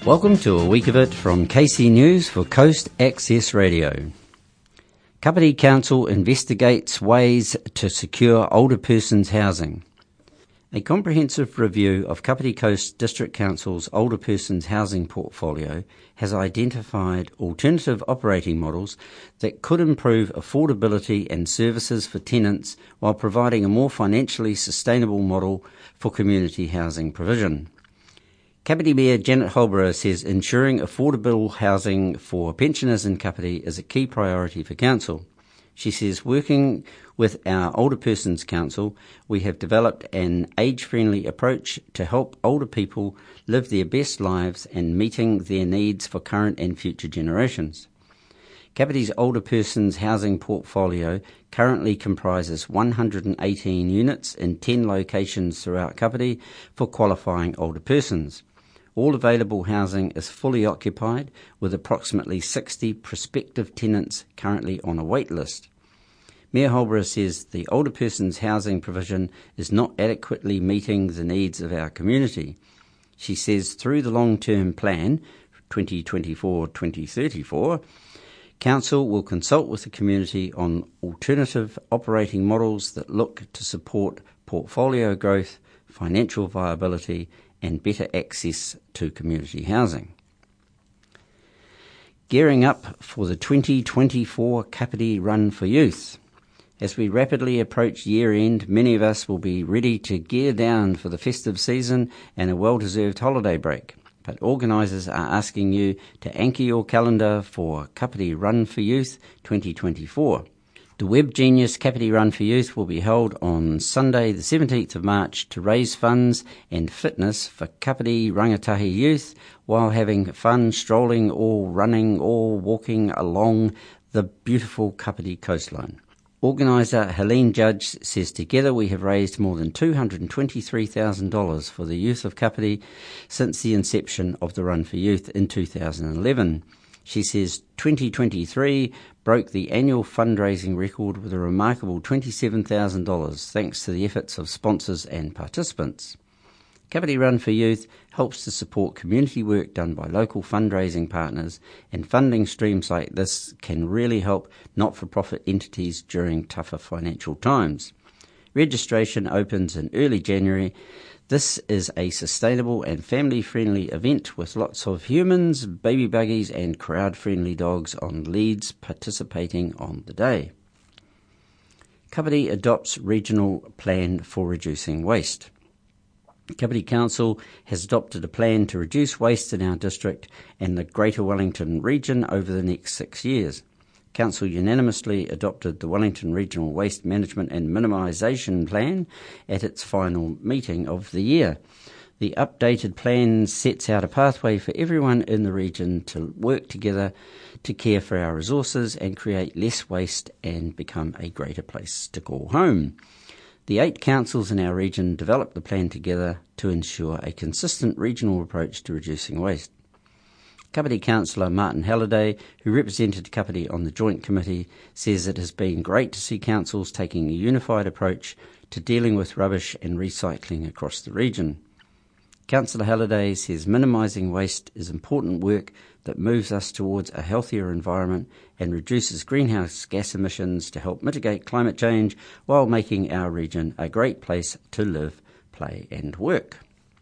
Welcome to a week of it from KC News for Coast Access Radio. Kapiti Council investigates ways to secure older persons housing. A comprehensive review of Kapiti Coast District Council's older persons housing portfolio has identified alternative operating models that could improve affordability and services for tenants while providing a more financially sustainable model for community housing provision. Kapiti Mayor Janet Holborough says ensuring affordable housing for pensioners in Kapiti is a key priority for Council. She says working with our Older Persons Council, we have developed an age-friendly approach to help older people live their best lives and meeting their needs for current and future generations. Kapiti's older persons housing portfolio currently comprises 118 units in 10 locations throughout Kapiti for qualifying older persons. All available housing is fully occupied, with approximately 60 prospective tenants currently on a wait list. Mayor Holborough says the older persons housing provision is not adequately meeting the needs of our community. She says through the long-term plan, 2024-2034, Council will consult with the community on alternative operating models that look to support portfolio growth, financial viability and better access to community housing. Gearing up for the 2024 Kapiti Run for Youth. As we rapidly approach year-end, many of us will be ready to gear down for the festive season and a well-deserved holiday break. But organisers are asking you to anchor your calendar for Kapiti Run for Youth 2024. The Web Genius Kapiti Run for Youth will be held on Sunday the 17th of March to raise funds and fitness for Kapiti Rangatahi youth while having fun strolling or running or walking along the beautiful Kapiti coastline. Organiser Helene Judge says together we have raised more than $223,000 for the youth of Kapiti since the inception of the Run for Youth in 2011. She says 2023 broke the annual fundraising record with a remarkable $27,000 thanks to the efforts of sponsors and participants. Kapiti Run for Youth helps to support community work done by local fundraising partners, and funding streams like this can really help not-for-profit entities during tougher financial times. Registration opens in early January. This is a sustainable and family-friendly event with lots of humans, baby buggies and crowd-friendly dogs on leads participating on the day. Kapiti adopts regional plan for reducing waste. Kapiti Council has adopted a plan to reduce waste in our district and the Greater Wellington region over the next 6 years. Council unanimously adopted the Wellington Regional Waste Management and Minimisation Plan at its final meeting of the year. The updated plan sets out a pathway for everyone in the region to work together to care for our resources and create less waste and become a greater place to call home. The 8 councils in our region developed the plan together to ensure a consistent regional approach to reducing waste. Kapiti Councillor Martin Halliday, who represented Kapiti on the Joint Committee, says it has been great to see councils taking a unified approach to dealing with rubbish and recycling across the region. Councillor Halliday says minimising waste is important work that moves us towards a healthier environment and reduces greenhouse gas emissions to help mitigate climate change while making our region a great place to live, play and work.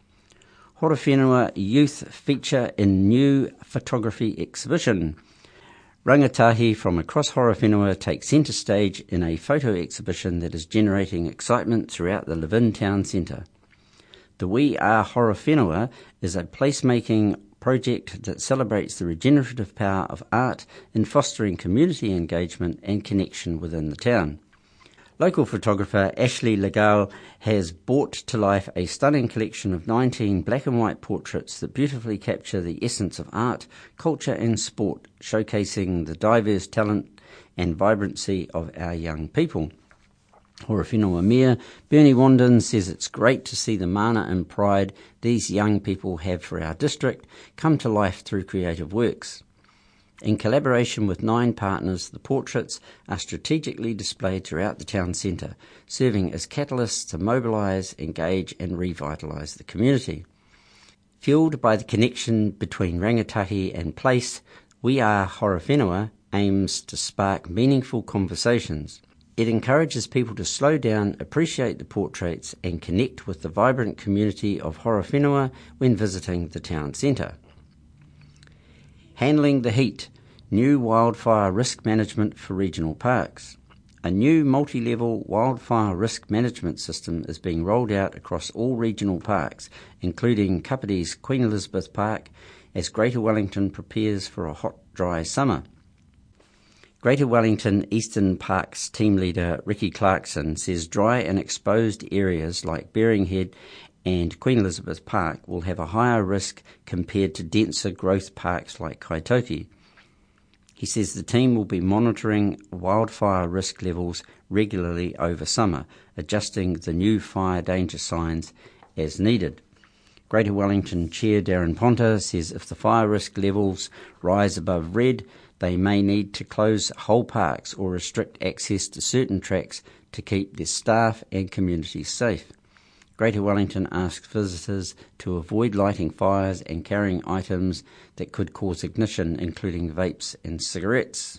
Horowhenua Youth feature in new photography exhibition. Rangatahi from across Horowhenua take centre stage in a photo exhibition that is generating excitement throughout the Levin Town Centre. The We Are Horowhenua is a placemaking project that celebrates the regenerative power of art in fostering community engagement and connection within the town. Local photographer Ashley Legal has brought to life a stunning collection of 19 black and white portraits that beautifully capture the essence of art, culture and sport, showcasing the diverse talent and vibrancy of our young people. Horowhenua Mayor Bernie Wandin says it's great to see the mana and pride these young people have for our district come to life through creative works. In collaboration with 9 partners, the portraits are strategically displayed throughout the town centre, serving as catalysts to mobilise, engage and revitalise the community. Fueled by the connection between rangatahi and place, We Are Horowhenua aims to spark meaningful conversations. It encourages people to slow down, appreciate the portraits and connect with the vibrant community of Horowhenua when visiting the town centre. Handling the heat, new wildfire risk management for regional parks. A new multi-level wildfire risk management system is being rolled out across all regional parks, including Kapiti's Queen Elizabeth Park, as Greater Wellington prepares for a hot, dry summer. Greater Wellington Eastern Parks team leader Ricky Clarkson says dry and exposed areas like Bering Head and Queen Elizabeth Park will have a higher risk compared to denser growth parks like Kaitoki. He says the team will be monitoring wildfire risk levels regularly over summer, adjusting the new fire danger signs as needed. Greater Wellington Chair Darren Ponta says if the fire risk levels rise above red, they may need to close whole parks or restrict access to certain tracks to keep their staff and communities safe. Greater Wellington asks visitors to avoid lighting fires and carrying items that could cause ignition, including vapes and cigarettes.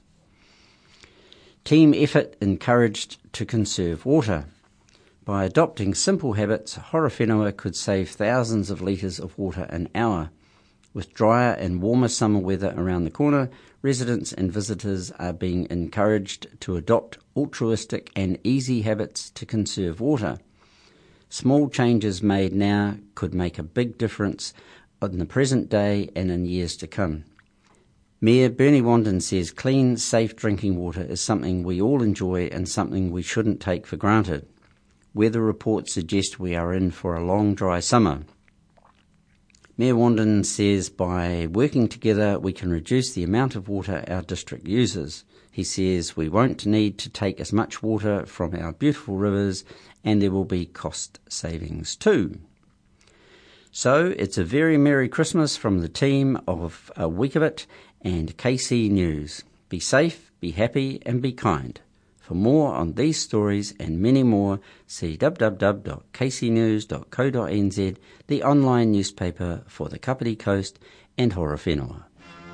Team effort encouraged to conserve water. By adopting simple habits, Horowhenua could save thousands of litres of water an hour. With drier and warmer summer weather around the corner, residents and visitors are being encouraged to adopt altruistic and easy habits to conserve water. Small changes made now could make a big difference in the present day and in years to come. Mayor Bernie Wandin says clean, safe drinking water is something we all enjoy and something we shouldn't take for granted. Weather reports suggest we are in for a long, dry summer. Mayor Wandin says by working together we can reduce the amount of water our district uses. He says we won't need to take as much water from our beautiful rivers and there will be cost savings too. So it's a very Merry Christmas from the team of A Week of It and KC News. Be safe, be happy and be kind. For more on these stories and many more, see www.kcnews.co.nz, the online newspaper for the Kapiti Coast and Horowhenua.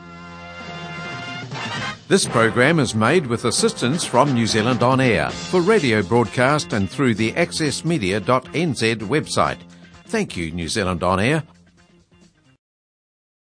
This program is made with assistance from New Zealand On Air for radio broadcast and through the accessmedia.nz website. Thank you, New Zealand On Air.